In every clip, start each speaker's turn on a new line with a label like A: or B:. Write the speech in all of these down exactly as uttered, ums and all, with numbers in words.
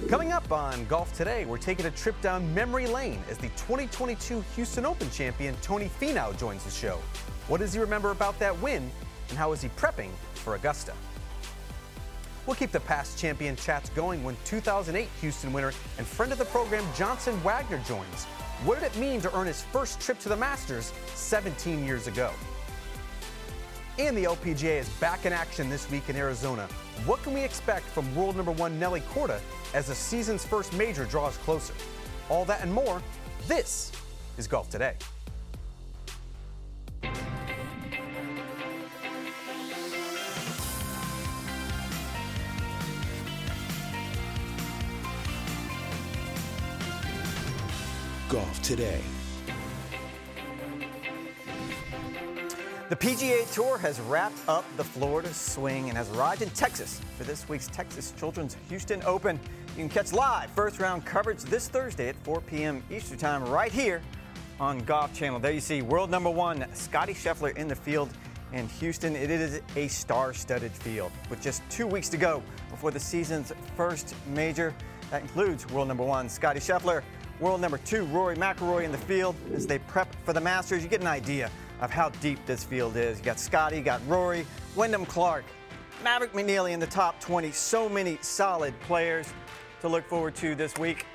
A: Coming up on Golf Today, we're taking a trip down memory lane as the twenty twenty-two Houston Open champion Tony Finau joins the show. What does he remember about that win, and how is he prepping for Augusta? We'll keep the past champion chats going when two thousand eight Houston winner and friend of the program Johnson Wagner joins. What did it mean to earn his first trip to the Masters seventeen years ago? And the L P G A is back in action this week in Arizona. What can we expect from world number one Nelly Korda as the season's first major draws closer? All that and more, this is Golf Today.
B: Golf Today.
C: The P G A Tour has wrapped up the Florida swing and has arrived in Texas for this week's Texas Children's Houston Open. You can catch live first round coverage this Thursday at four p.m. Eastern Time right here on Golf Channel. There you see world number one Scottie Scheffler in the field in Houston. It is a star-studded field with just two weeks to go before the season's first major. That includes world number one Scottie Scheffler, world number two Rory McIlroy in the field as they prep for the Masters. You get an idea of how deep this field is. You got Scottie, you got Rory, Wyndham Clark, Maverick McNealy in the top twenty. So many solid players to look forward to this week.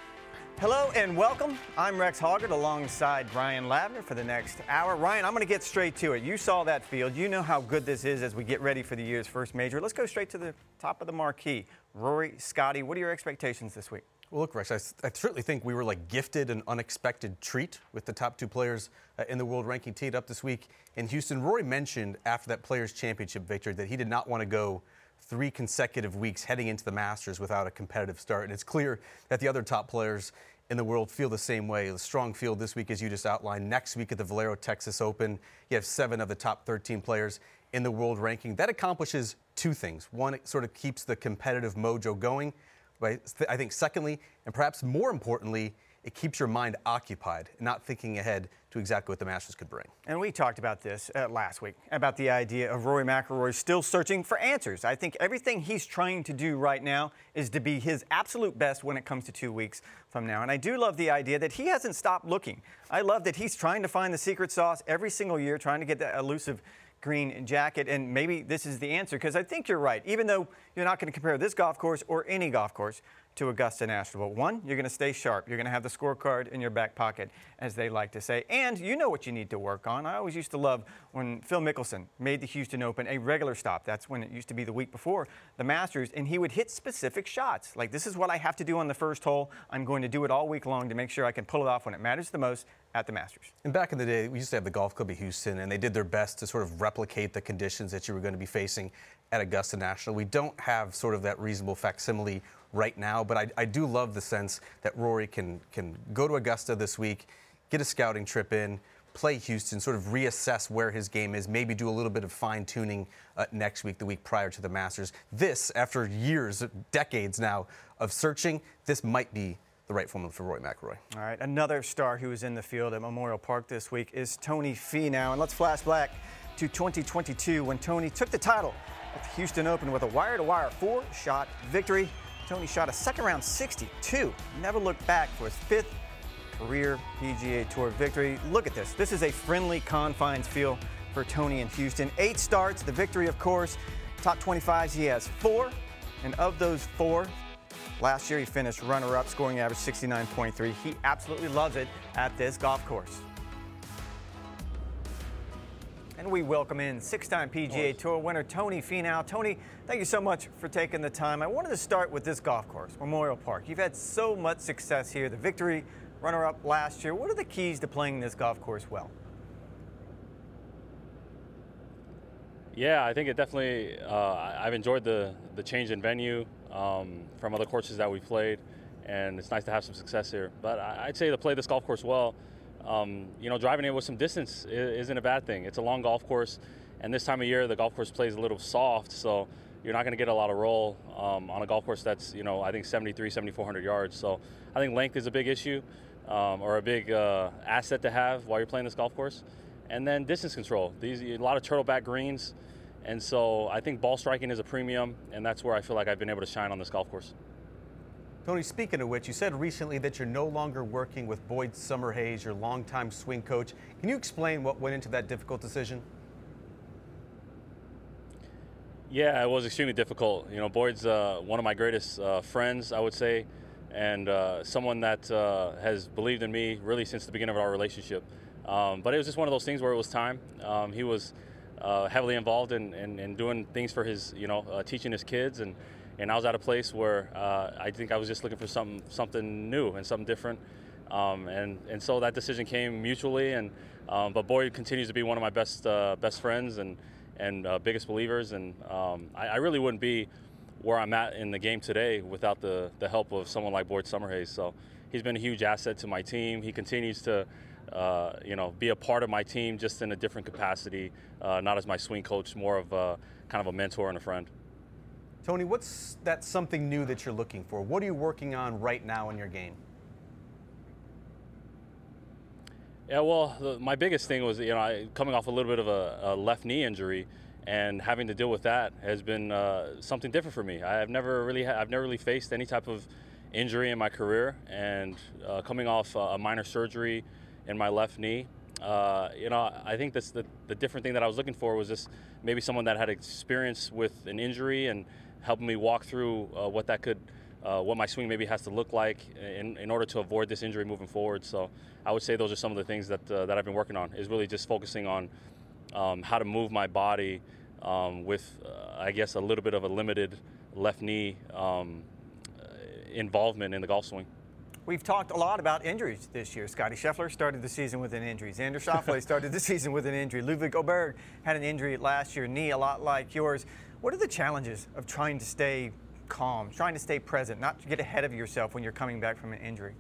C: Hello and welcome. I'm Rex Hoggard alongside Ryan Lavner for the next hour. Ryan, I'm going to get straight to it. You saw that field. You know how good this is as we get ready for the year's first major. Let's go straight to the top of the marquee. Rory, Scottie, what are your expectations this week?
A: Well, look, Rex, I, I certainly think we were like gifted an unexpected treat with the top two players uh, in the world ranking teed up this week in Houston. Rory mentioned after that Players' Championship victory that he did not want to go three consecutive weeks heading into the Masters without a competitive start. And it's clear that the other top players in the world feel the same way. A strong field this week, as you just outlined. Next week at the Valero Texas Open, you have seven of the top thirteen players in the world ranking. That accomplishes two things. One, it sort of keeps the competitive mojo going. Right? I think secondly, and perhaps more importantly, it keeps your mind occupied, not thinking ahead to exactly what the Masters could bring.
C: And we talked about this uh, last week, about the idea of Rory McIlroy still searching for answers. I think everything he's trying to do right now is to be his absolute best when it comes to two weeks from now. And I do love the idea that he hasn't stopped looking. I love that he's trying to find the secret sauce every single year, trying to get that elusive green jacket, and maybe this is the answer, because I think you're right. Even though you're not going to compare this golf course or any golf course to Augusta National, but one, you're going to stay sharp. You're going to have the scorecard in your back pocket, as they like to say, and you know what you need to work on. I always used to love when Phil Mickelson made the Houston Open a regular stop. That's when it used to be the week before the Masters, and he would hit specific shots. Like, this is what I have to do on the first hole. I'm going to do it all week long to make sure I can pull it off when it matters the most at the Masters.
A: And back in the day, we used to have the Golf Club of Houston, and they did their best to sort of replicate the conditions that you were going to be facing at Augusta National. We don't have sort of that reasonable facsimile right now, but I, I do love the sense that Rory can, can go to Augusta this week, get a scouting trip in, play Houston, sort of reassess where his game is, maybe do a little bit of fine-tuning uh, next week, the week prior to the Masters. This, after years, decades now of searching, this might be the right formula for Rory McIlroy.
C: All right, another star who is in the field at Memorial Park this week is Tony Finau. And let's flash back to twenty twenty-two when Tony took the title at the Houston Open with a wire-to-wire four-shot victory. Tony shot a second-round sixty-two. Never looked back for his fifth career P G A Tour victory. Look at this. This is a friendly confines feel for Tony in Houston. Eight starts, the victory, of course. Top twenty-fives, he has four. And of those four, last year he finished runner-up, scoring average sixty-nine point three. He absolutely loves it at this golf course. And we welcome in six-time P G A Tour winner Tony Finau. Tony, thank you so much for taking the time. I wanted to start with this golf course, Memorial Park. You've had so much success here. The victory, runner-up last year. What are the keys to playing this golf course well?
D: Yeah, I think it definitely, uh, I've enjoyed the, the change in venue um, from other courses that we've played, and it's nice to have some success here. But I'd say to play this golf course well, um, you know, driving it with some distance isn't a bad thing. It's a long golf course, and this time of year the golf course plays a little soft, so you're not going to get a lot of roll um, on a golf course that's, you know, I think seventy-three, seventy-four hundred yards. So I think length is a big issue um, or a big uh, asset to have while you're playing this golf course. And then distance control. These a lot of turtleback greens, and so I think ball striking is a premium, and that's where I feel like I've been able to shine on this golf course.
A: Tony, speaking of which, you said recently that you're no longer working with Boyd Summerhays, your longtime swing coach. Can you explain what went into that difficult decision?
D: Yeah, it was extremely difficult. You know, Boyd's uh, one of my greatest uh, friends, I would say, and uh, someone that uh, has believed in me really since the beginning of our relationship. Um, but it was just one of those things where it was time. Um, he was uh, heavily involved in, in, in doing things for his, you know, uh, teaching his kids, and, and I was at a place where uh, I think I was just looking for something something new and something different. Um, and, and so that decision came mutually. And um, but Boyd continues to be one of my best uh, best friends and and uh, biggest believers. And um, I, I really wouldn't be where I'm at in the game today without the, the help of someone like Boyd Summerhays. So he's been a huge asset to my team. He continues to, uh, you know, be a part of my team just in a different capacity, uh, not as my swing coach, more of a, kind of a mentor and a friend.
A: Tony, what's that something new that you're looking for? What are you working on right now in your game?
D: Yeah, well, the, my biggest thing was, you know, I, coming off a little bit of a, a left knee injury, and having to deal with that has been uh, something different for me. I've never really, ha- I've never really faced any type of injury in my career, and uh, coming off a minor surgery in my left knee, uh, you know, I think that's the, the different thing that I was looking for was just maybe someone that had experience with an injury and helping me walk through uh, what that could. Uh, what my swing maybe has to look like in, in order to avoid this injury moving forward. So I would say those are some of the things that uh, that I've been working on, is really just focusing on um, how to move my body um, with, uh, I guess, a little bit of a limited left knee um, involvement in the golf swing.
C: We've talked a lot about injuries this year. Scotty Scheffler started the season with an injury. Xander Schauffele started the season with an injury. Ludwig Åberg had an injury last year, knee a lot like yours. What are the challenges of trying to stay calm, trying to stay present, not to get ahead of yourself when you're coming back from an injury?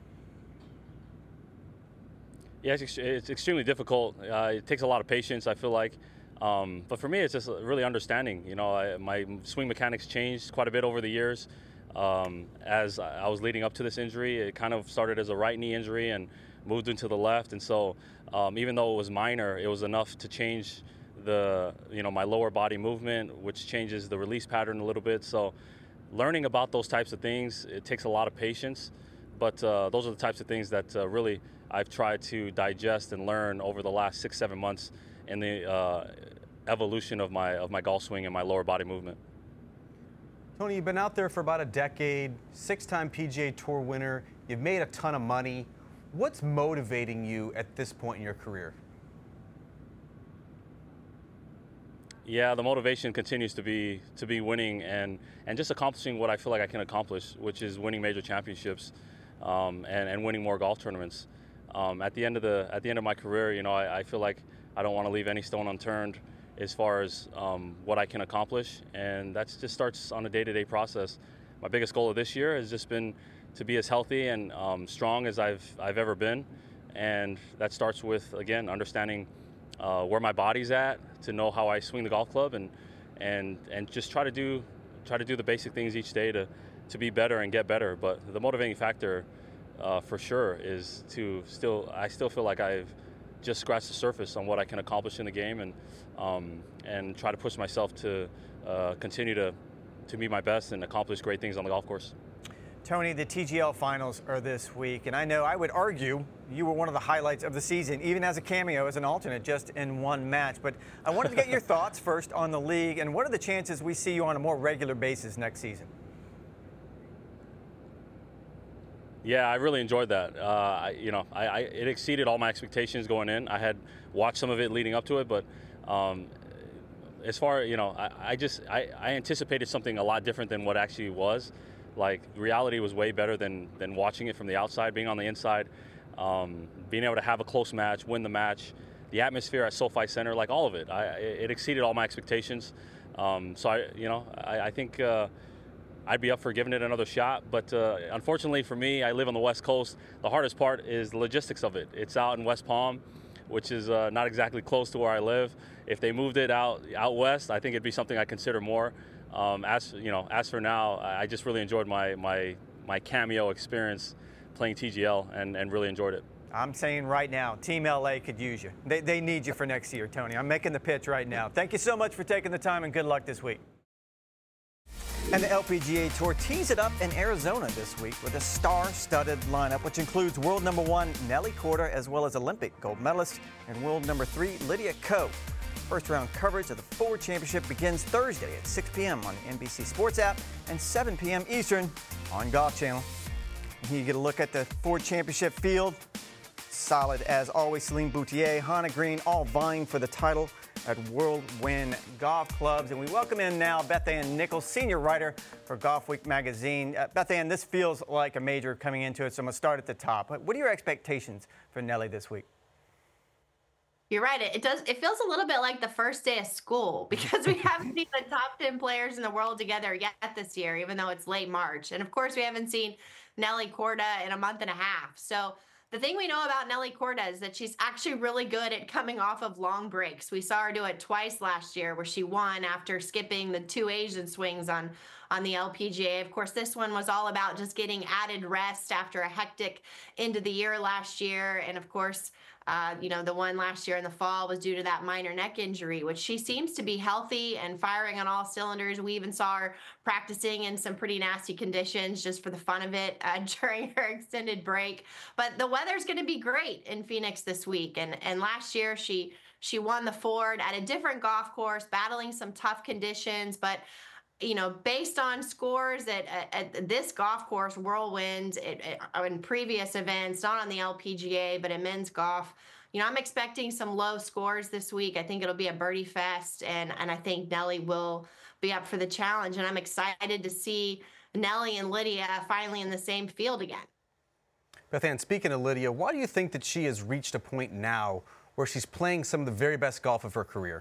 D: Yeah, it's, ex- it's extremely difficult. Uh, it takes a lot of patience, I feel like. Um, but for me, it's just really understanding. You know, I, my swing mechanics changed quite a bit over the years. Um, as I was leading up to this injury, it kind of started as a right knee injury and moved into the left. And so um, even though it was minor, it was enough to change the, you know, my lower body movement, which changes the release pattern a little bit. So learning about those types of things, it takes a lot of patience, but uh, those are the types of things that uh, really I've tried to digest and learn over the last six, seven months in the uh, evolution of my of my golf swing and my lower body movement.
A: Tony, you've been out there for about a decade, six-time P G A Tour winner. You've made a ton of money. What's motivating you at this point in your career?
D: Yeah, the motivation continues to be to be winning and, and just accomplishing what I feel like I can accomplish, which is winning major championships um, and, and winning more golf tournaments. Um, at the end of the at the end of my career, you know, I, I feel like I don't want to leave any stone unturned as far as um, what I can accomplish, and that just starts on a day-to-day process. My biggest goal of this year has just been to be as healthy and um, strong as I've I've ever been, and that starts with, again, understanding Uh, where my body's at, to know how I swing the golf club, and and and just try to do try to do the basic things each day to to be better and get better. But the motivating factor uh, for sure is to still I still feel like I've just scratched the surface on what I can accomplish in the game, and um, and try to push myself to uh, continue to to be my best and accomplish great things on the golf course.
C: Tony, the T G L finals are this week, and I know I would argue you were one of the highlights of the season, even as a cameo, as an alternate, just in one match. But I wanted to get your thoughts first on the league, and what are the chances we see you on a more regular basis next season?
D: Yeah, I really enjoyed that. Uh, I, you know, I, I, it exceeded all my expectations going in. I had watched some of it leading up to it, but um, as far, you know, I, I just I, I anticipated something a lot different than what actually was. Like, reality was way better than than watching it from the outside, being on the inside, um, being able to have a close match, win the match, the atmosphere at SoFi Center, like all of it. I, it exceeded all my expectations. Um, so, I, you know, I, I think uh, I'd be up for giving it another shot. But uh, unfortunately for me, I live on the West Coast. The hardest part is the logistics of it. It's out in West Palm, which is uh, not exactly close to where I live. If they moved it out out west, I think it'd be something I consider more. Um, as you know, as for now, I just really enjoyed my my my cameo experience playing T G L, and, and really enjoyed it.
C: I'm saying right now, Team L A could use you. They, they need you for next year, Tony. I'm making the pitch right now. Thank you so much for taking the time, and good luck this week. And the L P G A Tour tees it up in Arizona this week with a star-studded lineup, which includes world number one Nelly Korda, as well as Olympic gold medalist, and world number three Lydia Ko. First round coverage of the Ford Championship begins Thursday at six p.m. on the N B C Sports app and seven p.m. Eastern on Golf Channel. And here you get a look at the Ford Championship field. Solid as always. Celine Boutier, Hannah Green, all vying for the title at Whirlwind Golf Clubs. And we welcome in now Beth Ann Nichols, senior writer for Golf Week magazine. Uh, Beth Ann, this feels like a major coming into it, so I'm going to start at the top. What are your expectations for Nelly this week?
E: You're right. It does. It feels a little bit like the first day of school because we haven't seen the top ten players in the world together yet this year, even though it's late March. And of course, we haven't seen Nelly Korda in a month and a half. So the thing we know about Nelly Korda is that she's actually really good at coming off of long breaks. We saw her do it twice last year where she won after skipping the two Asian swings on, on the L P G A. Of course, this one was all about just getting added rest after a hectic end of the year last year. And of course, Uh, you know, the one last year in the fall was due to that minor neck injury, which she seems to be healthy and firing on all cylinders. We even saw her practicing in some pretty nasty conditions just for the fun of it uh, during her extended break. But the weather's going to be great in Phoenix this week. And and last year she she won the Ford at a different golf course, battling some tough conditions, but you know, based on scores at, at, at this golf course, Whirlwind, it, it, in previous events, not on the L P G A, but in men's golf, you know, I'm expecting some low scores this week. I think it'll be a birdie fest, and, and I think Nelly will be up for the challenge. And I'm excited to see Nelly and Lydia finally in the same field again.
A: Beth Ann, speaking of Lydia, why do you think that she has reached a point now where she's playing some of the very best golf of her career?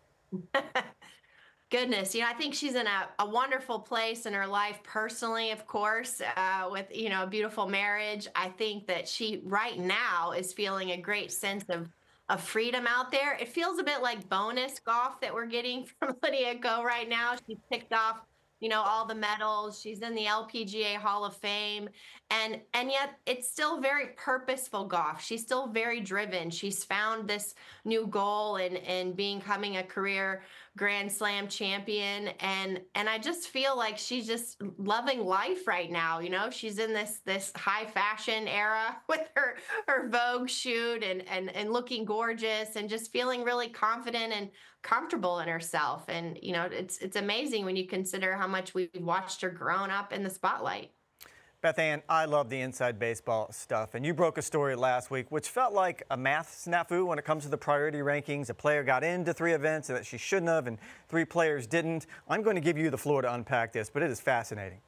E: Goodness, you know, I think she's in a, a wonderful place in her life personally, of course, uh, with, you know, a beautiful marriage. I think that she right now is feeling a great sense of, of freedom out there. It feels a bit like bonus golf that we're getting from Lydia Ko right now. She's picked off, you know, all the medals. She's in the L P G A Hall of Fame. And and yet it's still very purposeful golf. She's still very driven. She's found this new goal in, in becoming a career Grand Slam champion. And and I just feel like she's just loving life right now. You know, she's in this this high fashion era with her, her Vogue shoot and, and, and looking gorgeous and just feeling really confident and comfortable in herself. And, you know, it's it's amazing when you consider how much we've watched her grown up in the spotlight.
C: Beth Ann, I love the inside baseball stuff, and you broke a story last week which felt like a math snafu when it comes to the priority rankings. A player got into three events that she shouldn't have, and three players didn't. I'm going to give you the floor to unpack this, but it is fascinating.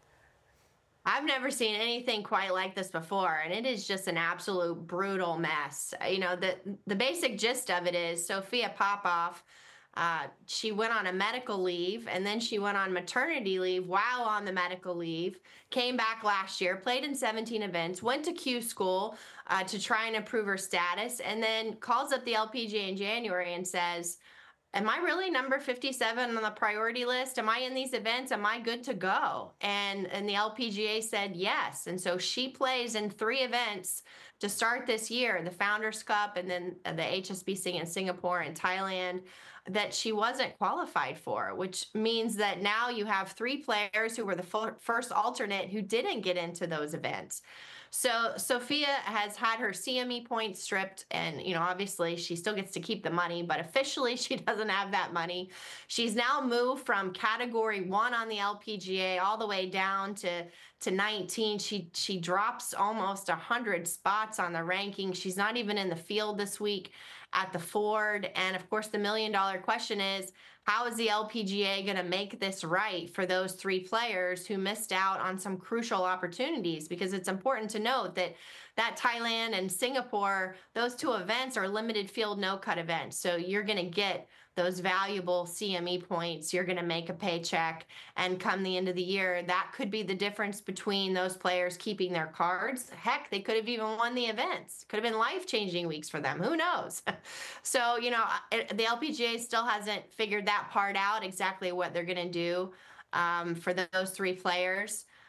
E: I've never seen anything quite like this before, and it is just an absolute brutal mess. You know, the the basic gist of it is Sophia Popov, Uh, she went on a medical leave, and then she went on maternity leave while on the medical leave, came back last year, played in seventeen events, went to Q school uh, to try and improve her status, and then calls up the L P G A in January and says, am I really number fifty-seven on the priority list? Am I in these events? Am I good to go? And, and the L P G A said yes. And so she plays in three events to start this year, the Founders Cup and then the H S B C in Singapore and Thailand, that she wasn't qualified for, which means that now you have three players who were the first alternate who didn't get into those events. So Sophia has had her C M E points stripped, and, you know, obviously she still gets to keep the money, but officially she doesn't have that money. She's now moved from category one on the L P G A all the way down to, to nineteen. She, she drops almost one hundred spots on the ranking. She's not even in the field this week at the Ford. And of course, the million dollar question is, how is the L P G A going to make this right for those three players who missed out on some crucial opportunities? Because it's important to note that that Thailand and Singapore, those two events are limited field no-cut events. So you're going to get those valuable C M E points. You're going to make a paycheck, and come the end of the year, that could be the difference between those players keeping their cards. Heck, they could have even won the events. Could have been life-changing weeks for them. Who knows? So, you know, the L P G A still hasn't figured that part out, exactly what they're going to do um, for those three players.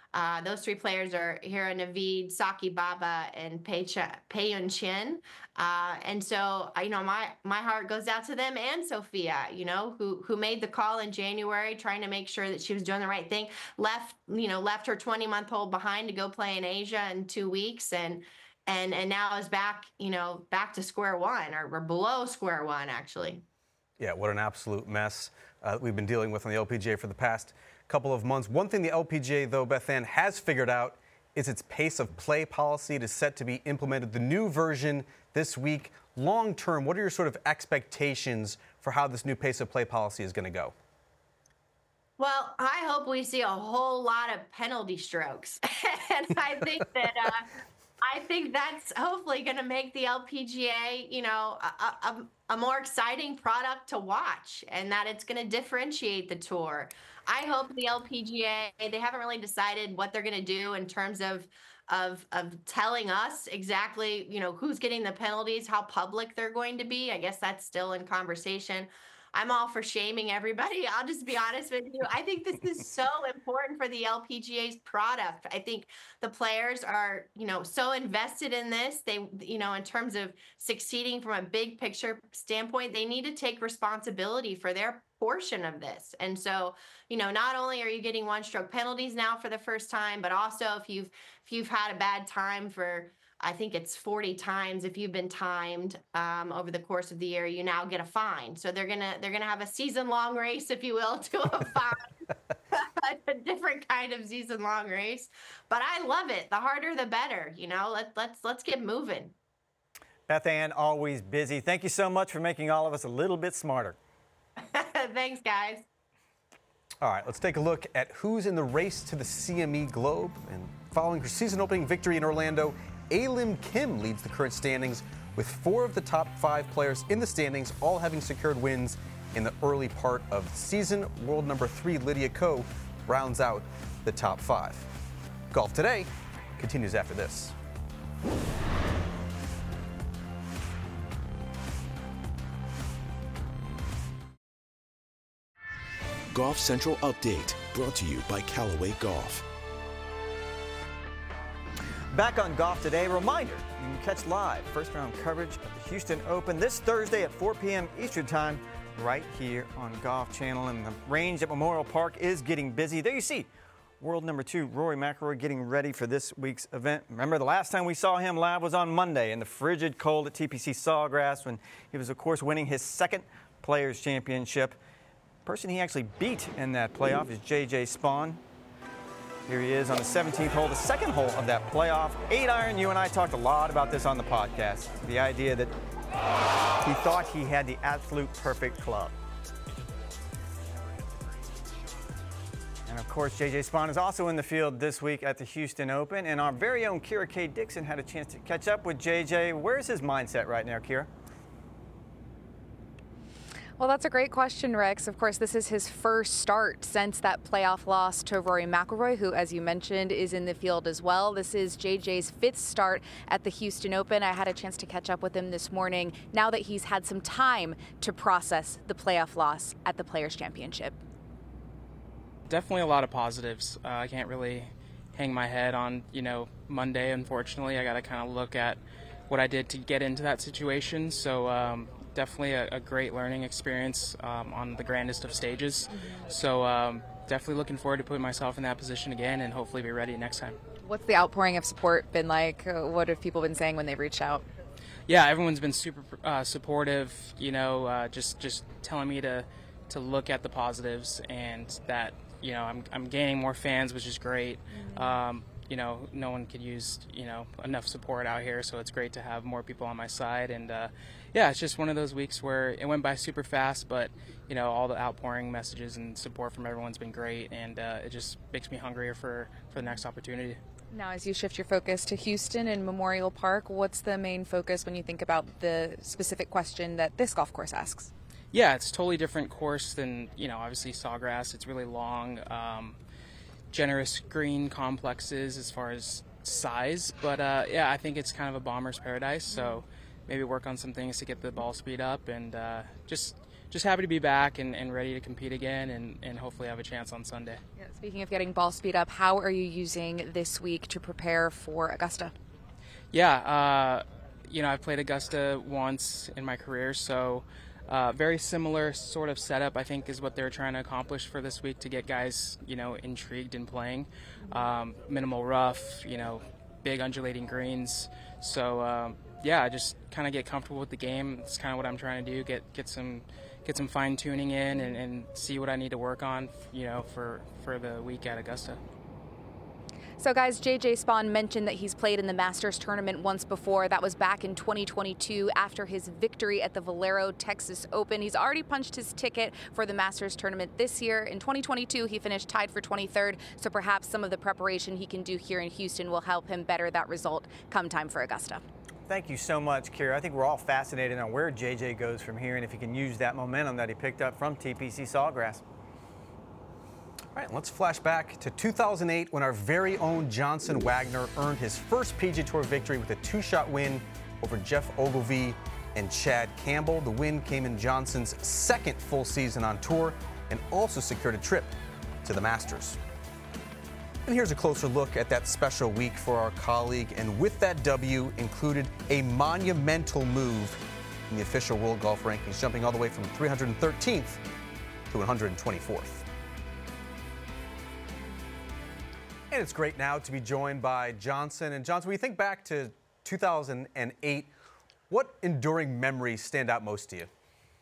E: Uh, those three players are Hira Naveed, Saki Baba, and Pei-Yun Chin. Uh, and so, you know, my my heart goes out to them and Sophia, you know, who who made the call in January, trying to make sure that she was doing the right thing. Left, you know, left her twenty-month-old behind to go play in Asia in two weeks, and and and now is back, you know, back to square one, or, or below square one, actually.
A: Yeah, what an absolute mess uh, we've been dealing with on the L P G A for the past couple of months. One thing the L P G A, though, Beth Ann, has figured out is its pace of play policy. It is set to be implemented, the new version this week. Long term, what are your sort of expectations for how this new pace of play policy is going to go?
E: Well, I hope we see a whole lot of penalty strokes. And I think that uh, I think that's hopefully going to make the L P G A, you know, a, a, a more exciting product to watch, and that it's going to differentiate the tour. I hope the L P G A, they haven't really decided what they're going to do in terms of of of telling us exactly, you know, who's getting the penalties, how public they're going to be. I guess that's still in conversation. I'm all for shaming everybody. I'll just be honest with you. I think this is so important for the L P G A's product. I think the players are, you know, so invested in this. They, you know, in terms of succeeding from a big picture standpoint, they need to take responsibility for their portion of this. And so, you know, not only are you getting one stroke penalties now for the first time, but also if you've if you've had a bad time for, I think it's forty times, if you've been timed um, over the course of the year, you now get a fine. So they're gonna they're gonna have a season-long race, if you will, to a fine, a different kind of season-long race. But I love it. The harder, the better. You know, let let's let's get moving.
C: Beth Ann, always busy. Thank you so much for making all of us a little bit smarter.
E: Thanks, guys.
A: All right, let's take a look at who's in the race to the C M E Globe. And following her season-opening victory in Orlando, A-Lim Kim leads the current standings with four of the top five players in the standings all having secured wins in the early part of the season. World number three Lydia Ko rounds out the top five. Golf Today continues after this.
B: Golf Central Update, brought to you by Callaway Golf.
C: Back on Golf Today, reminder, you can catch live first round coverage of the Houston Open this Thursday at four p.m. Eastern Time right here on Golf Channel. And the range at Memorial Park is getting busy. There you see world number two, Rory McIlroy, getting ready for this week's event. Remember, the last time we saw him live was on Monday in the frigid cold at T P C Sawgrass when he was, of course, winning his second Players' Championship. The person he actually beat in that playoff is J J Spaun. Here he is on the seventeenth hole, the second hole of that playoff. Eight iron, you and I talked a lot about this on the podcast. The idea that he thought he had the absolute perfect club. And of course, J J Spaun is also in the field this week at the Houston Open. And our very own Kira K. Dixon had a chance to catch up with J J. Where's his mindset right now, Kira?
F: Well, that's a great question, Rex. Of course, this is his first start since that playoff loss to Rory McIlroy, who, as you mentioned, is in the field as well. This is J J's fifth start at the Houston Open. I had a chance to catch up with him this morning now that he's had some time to process the playoff loss at the Players' Championship.
G: Definitely a lot of positives. Uh, I can't really hang my head on, you know, Monday, unfortunately. I got to kind of look at what I did to get into that situation. So, um, definitely a, a great learning experience um, on the grandest of stages. So um, definitely looking forward to putting myself in that position again and hopefully be ready next time.
F: What's the outpouring of support been like? What have people been saying when they've reached out?
G: Yeah, everyone's been super uh, supportive, you know, uh, just just telling me to to look at the positives and that, you know, I'm, I'm gaining more fans, which is great. Mm-hmm. Um, you know, no one could use, you know, enough support out here, so it's great to have more people on my side. And, uh, yeah, it's just one of those weeks where it went by super fast, but, you know, all the outpouring messages and support from everyone's been great, and uh, it just makes me hungrier for, for the next opportunity.
F: Now, as you shift your focus to Houston and Memorial Park, what's the main focus when you think about the specific question that this golf course asks?
G: Yeah, it's a totally different course than, you know, obviously Sawgrass. It's really long, um, generous green complexes as far as size, but uh, yeah, I think it's kind of a bomber's paradise, so maybe work on some things to get the ball speed up and uh, just just happy to be back and, and ready to compete again and, and hopefully have a chance on Sunday.
F: Yeah, speaking of getting ball speed up, how are you using this week to prepare for Augusta?
G: Yeah, uh, you know, I've played Augusta once in my career, so uh, very similar sort of setup, I think, is what they're trying to accomplish for this week to get guys, you know, intrigued in playing. Um, minimal rough, you know, big undulating greens. So, um, yeah, just kind of get comfortable with the game. It's kind of what I'm trying to do, get get some get some fine-tuning in and, and see what I need to work on, you know, for, for the week at Augusta.
F: So, guys, J J Spaun mentioned that he's played in the Masters tournament once before. That was back in twenty twenty-two after his victory at the Valero Texas Open. He's already punched his ticket for the Masters tournament this year. In twenty twenty-two, he finished tied for twenty-third, so perhaps some of the preparation he can do here in Houston will help him better that result come time for Augusta.
C: Thank you so much, Kira. I think we're all fascinated on where J J goes from here and if he can use that momentum that he picked up from T P C Sawgrass.
A: All right, let's flash back to two thousand eight when our very own Johnson Wagner earned his first P G A Tour victory with a two-shot win over Jeff Ogilvy and Chad Campbell. The win came in Johnson's second full season on tour and also secured a trip to the Masters. And here's a closer look at that special week for our colleague, and with that W included a monumental move in the official World Golf Rankings, jumping all the way from three hundred thirteenth to one hundred twenty-fourth. And it's great now to be joined by Johnson. And Johnson, when you think back to two thousand eight, what enduring memories stand out most to you?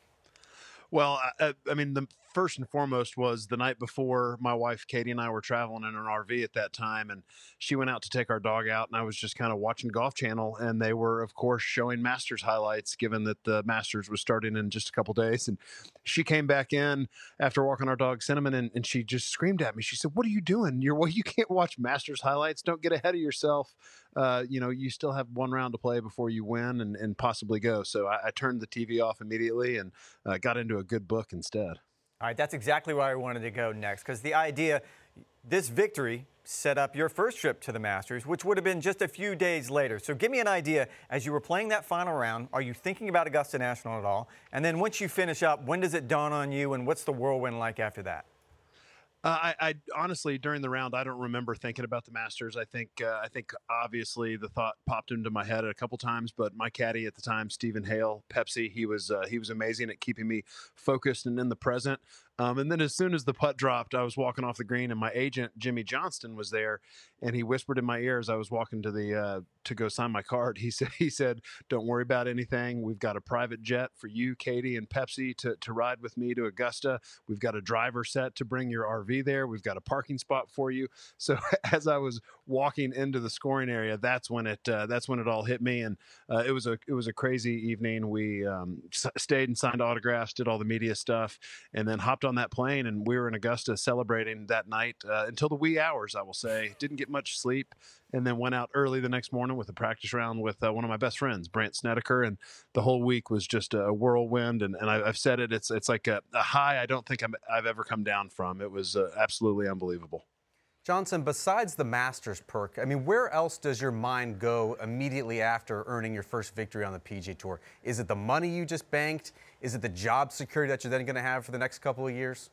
H: Well, I, I mean, the first and foremost was the night before. My wife, Katie, and I were traveling in an R V at that time, and she went out to take our dog out, and I was just kind of watching Golf Channel, and they were, of course, showing Masters highlights, given that the Masters was starting in just a couple days. And she came back in after walking our dog, Cinnamon, and, and she just screamed at me. She said, "What are you doing? You're, well, you can't watch Masters highlights. Don't get ahead of yourself. Uh, you know, you still have one round to play before you win and, and possibly go." So I, I turned the T V off immediately and uh, got into a good book instead.
C: All right, that's exactly where I wanted to go next, because the idea, this victory set up your first trip to the Masters, which would have been just a few days later. So give me an idea, as you were playing that final round, are you thinking about Augusta National at all? And then once you finish up, when does it dawn on you, and what's the whirlwind like after that?
H: Uh, I, I honestly, during the round, I don't remember thinking about the Masters. I think, uh, I think obviously the thought popped into my head a couple times. But my caddy at the time, Stephen Hale, Pepsi, he was uh, he was amazing at keeping me focused and in the present. Um, and then as soon as the putt dropped, I was walking off the green, and my agent Jimmy Johnston was there, and he whispered in my ear as I was walking to the uh, to go sign my card. He said, "He said, don't worry about anything. We've got a private jet for you, Katie, and Pepsi to to ride with me to Augusta. We've got a driver set to bring your R V there. We've got a parking spot for you." So as I was walking into the scoring area, that's when it uh, that's when it all hit me, and uh, it was a it was a crazy evening. We um, s- stayed and signed autographs, did all the media stuff, and then hopped on that plane, and we were in Augusta celebrating that night uh, until the wee hours, I will say. Didn't get much sleep, and then went out early the next morning with a practice round with uh, one of my best friends, Brant Snedeker, and the whole week was just a whirlwind. And, and I, I've said it, it's it's like a, a high I don't think I'm, I've ever come down from. It was uh, absolutely unbelievable.
A: Johnson, besides the Masters perk, I mean, where else does your mind go immediately after earning your first victory on the P G A Tour? Is it the money you just banked? Is it the job security that you're then going to have for the next couple of years?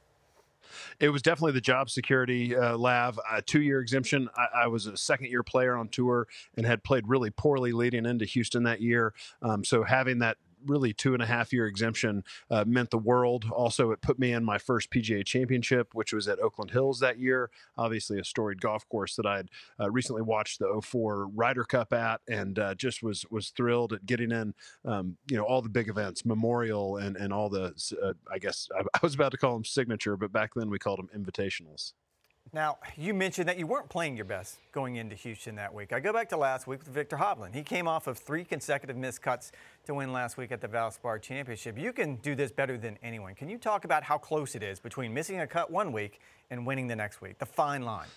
H: It was definitely the job security, uh, Lav. A two-year exemption. I, I was a second-year player on tour and had played really poorly leading into Houston that year. Um, so having that really two and a half year exemption uh, meant the world. Also, it put me in my first P G A championship, which was at Oakland Hills that year. Obviously a storied golf course that I'd uh, recently watched the oh four Ryder Cup at, and uh, just was was thrilled at getting in, um, you know, all the big events, Memorial and, and all the, uh, I guess I, I was about to call them signature, but back then we called them invitationals.
C: Now, you mentioned that you weren't playing your best going into Houston that week. I go back to last week with Victor Hovland. He came off of three consecutive missed cuts to win last week at the Valspar Championship. You can do this better than anyone. Can you talk about how close it is between missing a cut one week and winning the next week, the fine line?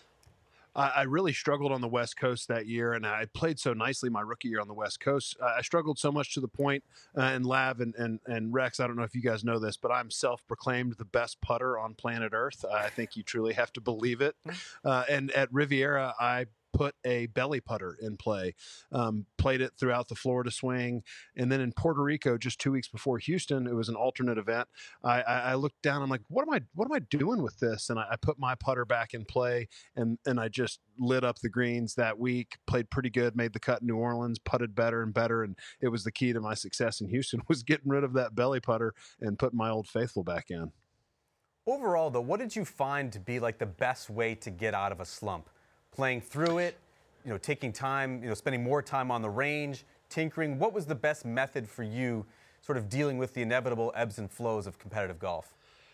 H: I really struggled on the West Coast that year, and I played so nicely my rookie year on the West Coast. I struggled so much to the point, uh, and Lav and, and, and Rex, I don't know if you guys know this, but I'm self-proclaimed the best putter on planet Earth. I think you truly have to believe it. Uh, and at Riviera, I put a belly putter in play. Um, played it throughout the Florida swing. And then in Puerto Rico, just two weeks before Houston, it was an alternate event. I, I, I looked down, I'm like, what am I, what am I doing with this? And I, I put my putter back in play, and, and I just lit up the greens that week, played pretty good, made the cut in New Orleans, putted better and better. And it was the key to my success in Houston, was getting rid of that belly putter and putting my Old Faithful back in.
A: Overall, though, what did you find to be like the best way to get out of a slump? Playing through it, you know, taking time, you know, spending more time on the range, tinkering. What was the best method for you sort of dealing with the inevitable ebbs and flows of competitive golf?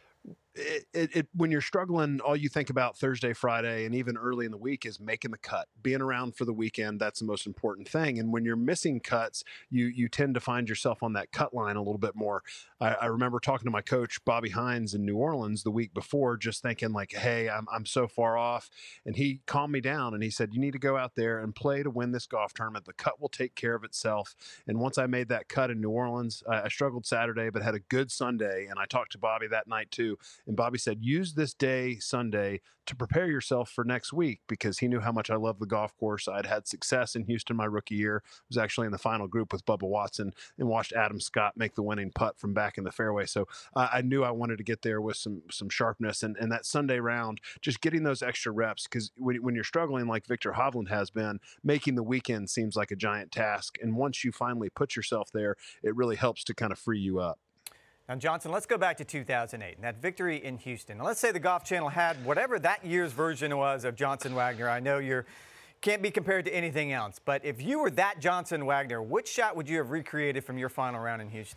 H: It, it, it, when you're struggling, all you think about Thursday, Friday, and even early in the week is making the cut, being around for the weekend. That's the most important thing. And when you're missing cuts, you you tend to find yourself on that cut line a little bit more. I, I remember talking to my coach, Bobby Hines, in New Orleans the week before, just thinking like, hey, I'm, I'm so far off. And he calmed me down and he said, you need to go out there and play to win this golf tournament. The cut will take care of itself. And once I made that cut in New Orleans, I, I struggled Saturday, but had a good Sunday. And I talked to Bobby that night too. And Bobby said, use this day, Sunday, to prepare yourself for next week, because he knew how much I love the golf course. I'd had success in Houston my rookie year. I was actually in the final group with Bubba Watson and watched Adam Scott make the winning putt from back in the fairway. So uh, I knew I wanted to get there with some some sharpness. And, and that Sunday round, just getting those extra reps, because when, when you're struggling like Viktor Hovland has been, making the weekend seems like a giant task. And once you finally put yourself there, it really helps to kind of free you up.
C: Now, Johnson, let's go back to two thousand eight and that victory in Houston. Now, let's say the Golf Channel had whatever that year's version was of Johnson Wagner. I know you're can't be compared to anything else, but if you were that Johnson Wagner, which shot would you have recreated from your final round in Houston?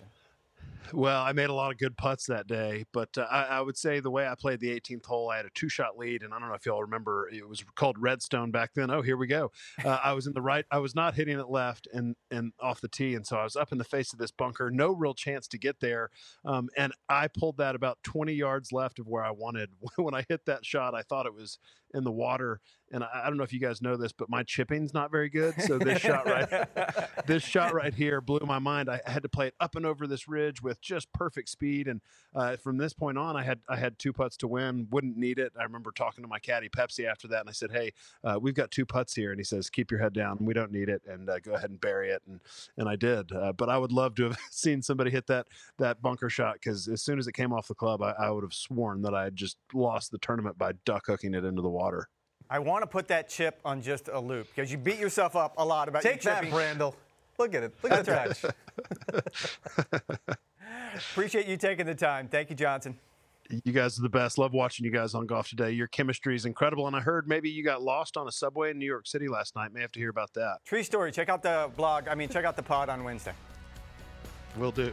H: Well, I made a lot of good putts that day, but uh, I, I would say the way I played the eighteenth hole, I had a two-shot lead, and I don't know if y'all remember, it was called Redstone back then. Oh, here we go. Uh, I was in the right, I was not hitting it left and and off the tee, and so I was up in the face of this bunker, no real chance to get there, um, and I pulled that about twenty yards left of where I wanted. When I hit that shot, I thought it was in the water, and I, I don't know if you guys know this, but my chipping's not very good, so this shot right, this shot right here blew my mind. I had to play it up and over this ridge with just perfect speed, and uh, from this point on, I had I had two putts to win. Wouldn't need it. I remember talking to my caddy Pepsi after that, and I said, "Hey, uh, we've got two putts here," and he says, "Keep your head down. We don't need it, and uh, go ahead and bury it." And and I did. Uh, but I would love to have seen somebody hit that that bunker shot, because as soon as it came off the club, I, I would have sworn that I had just lost the tournament by duck hooking it into the water.
C: I want to put that chip on just a loop, because you beat yourself up a lot about
A: Take
C: your
A: that,
C: chipping.
A: Brandel. Look at it. Look at the touch.
C: Appreciate you taking the time. Thank you, Johnson.
H: You guys are the best. Love watching you guys on Golf Today. Your chemistry is incredible. And I heard maybe you got lost on a subway in New York City last night. May have to hear about that.
C: True story. Check out the blog. I mean, check out the pod on Wednesday.
H: Will do.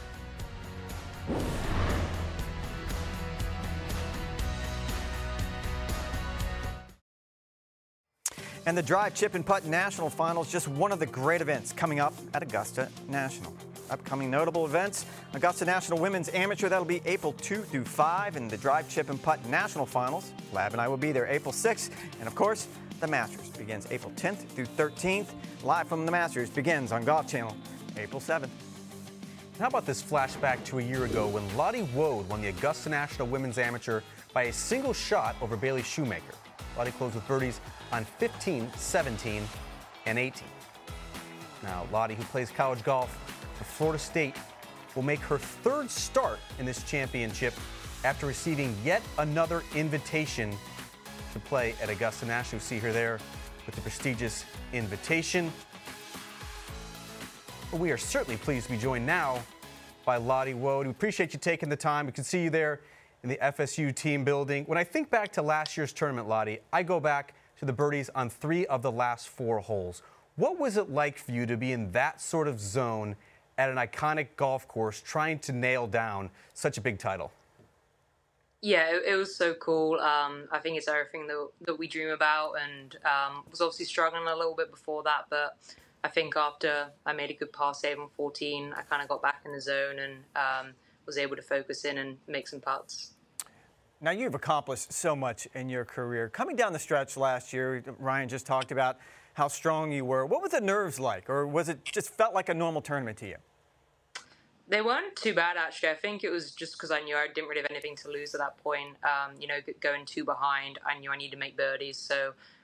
C: And the Drive Chip and Putt National Finals, just one of the great events coming up at Augusta National. Upcoming notable events, Augusta National Women's Amateur, that'll be April second through fifth, and the Drive Chip and Putt National Finals. Lab and I will be there April sixth, and of course, the Masters begins April tenth through thirteenth. Live from the Masters begins on Golf Channel April seventh.
A: How about this flashback to a year ago when Lottie Woad won the Augusta National Women's Amateur by a single shot over Bailey Shoemaker. Lottie closed with birdies on fifteen, seventeen, and eighteen. Now, Lottie, who plays college golf for Florida State, will make her third start in this championship after receiving yet another invitation to play at Augusta National. You see her there with the prestigious invitation. We are certainly pleased to be joined now by Lottie Woad. We appreciate you taking the time. We can see you there in the F S U team building. When I think back to last year's tournament, Lottie, I go back to the birdies on three of the last four holes. What was it like for you to be in that sort of zone at an iconic golf course trying to nail down such a big title?
I: Yeah, it, it was so cool. Um, I think it's everything that, that we dream about, and um, was obviously struggling a little bit before that, but I think after I made a good par save on fourteen, I kind of got back in the zone and um, was able to focus in and make some putts.
C: Now, you've accomplished so much in your career. Coming down the stretch last year, Ryan just talked about how strong you were. What was the nerves like, or was it just felt like a normal tournament to you?
I: They weren't too bad, actually. I think it was just because I knew I didn't really have anything to lose at that point. Um, you know, going two behind, I knew I needed to make birdies. So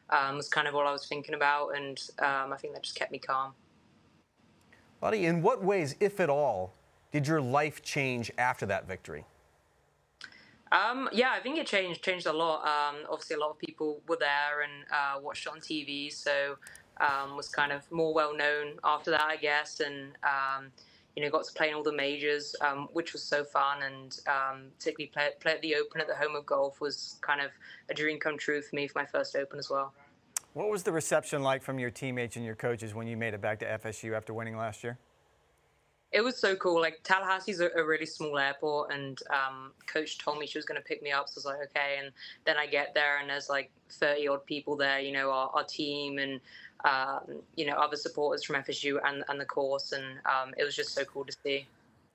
I: um, was kind of all I was thinking about, and um, I think that just kept me calm.
A: Lottie, in what ways, if at all, did your life change after that victory?
I: Um, yeah, I think it changed changed a lot. Um, obviously, a lot of people were there and uh, watched it on T V, so um, was kind of more well known after that, I guess. And um, you know, got to play in all the majors, um, which was so fun. And um, particularly play, play at the Open at the home of golf was kind of a dream come true for me for my first Open as well.
C: What was the reception like from your teammates and your coaches when you made it back to F S U after winning last year?
I: It was so cool. Like, Tallahassee's a, a really small airport, and um, Coach told me she was going to pick me up, so I was like, okay. And then I get there, and there's like thirty odd people there, you know, our, our team and, um, you know, other supporters from F S U and, and the course, and um, it was just so cool to see.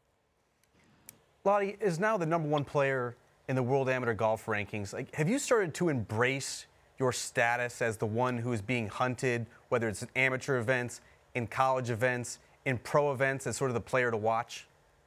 A: Lottie is now the number one player in the World Amateur Golf Rankings. Like, have you started to embrace your status as the one who is being hunted, whether it's in amateur events, in college events, in pro events, as sort of the player to watch?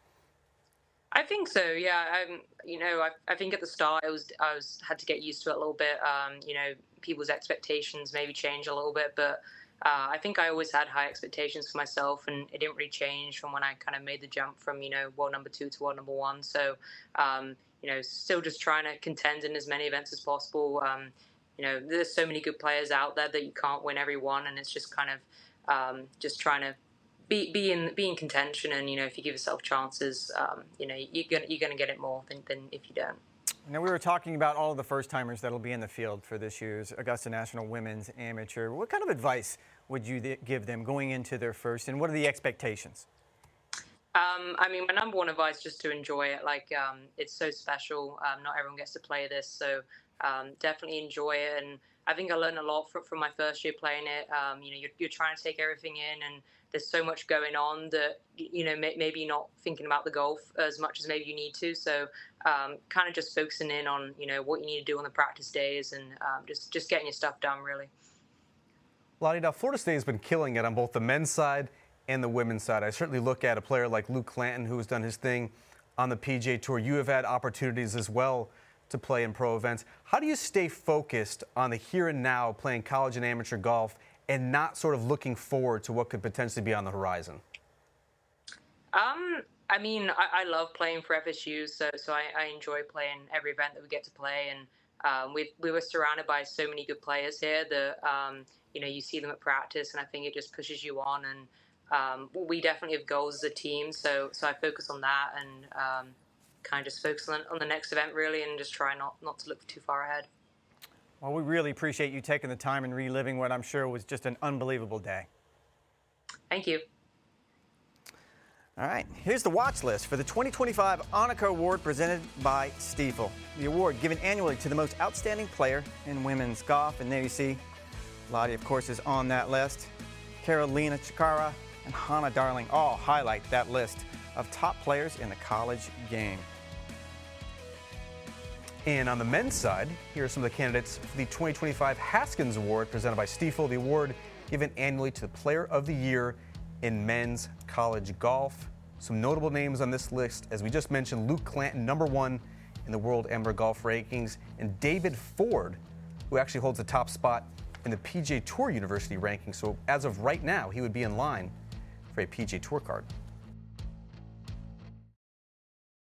I: I think so. Yeah. I'm, you know, I, I think at the start I was, I was had to get used to it a little bit. Um, you know, people's expectations maybe change a little bit, but uh, I think I always had high expectations for myself, and it didn't really change from when I kind of made the jump from, you know, world number two to world number one. So, um, you know, still just trying to contend in as many events as possible. Um, you know, there's so many good players out there that you can't win every one, and it's just kind of um, just trying to Be, be in be in contention, and you know, if you give yourself chances, um, you know, you're gonna you're gonna get it more than, than if you don't.
C: Now, we were talking about all of the first timers that'll be in the field for this year's Augusta National Women's Amateur. What kind of advice would you th- give them going into their first, and what are the expectations?
I: Um, I mean, my number one advice is just to enjoy it. Like, um, it's so special. Um, not everyone gets to play this, so um, definitely enjoy it. And I think I learned a lot from, from my first year playing it. Um, you know, you're, you're trying to take everything in, and there's so much going on that, you know, may, maybe you're not thinking about the golf as much as maybe you need to. So um, kind of just focusing in on, you know, what you need to do on the practice days, and um, just, just getting your stuff done, really.
A: Lottie, now Florida State has been killing it on both the men's side and the women's side. I certainly look at a player like Luke Clanton, who has done his thing on the P G A Tour. You have had opportunities as well to play in pro events. How do you stay focused on the here and now, playing college and amateur golf, and not sort of looking forward to what could potentially be on the horizon?
I: Um, I mean, I, I love playing for F S U, so so I, I enjoy playing every event that we get to play, and um, we we were surrounded by so many good players here that um, you know, you see them at practice, and I think it just pushes you on. And um, we definitely have goals as a team, so so I focus on that, and um, kind of just focus on, on the next event, really, and just try not not to look too far ahead.
C: Well, we really appreciate you taking the time and reliving what I'm sure was just an unbelievable day.
I: Thank you.
C: All right, here's the watch list for the twenty twenty-five Annika Award presented by Stifel. The award given annually to the most outstanding player in women's golf. And there you see, Lottie, of course, is on that list. Carolina Chikara and Hannah Darling all highlight that list of top players in the college game.
A: And on the men's side, here are some of the candidates for the twenty twenty-five Haskins Award presented by Stifel, the award given annually to the Player of the Year in men's college golf. Some notable names on this list, as we just mentioned, Luke Clanton, number one in the World Amateur Golf Rankings, and David Ford, who actually holds the top spot in the P G A Tour University ranking. So as of right now, he would be in line for a P G A Tour card.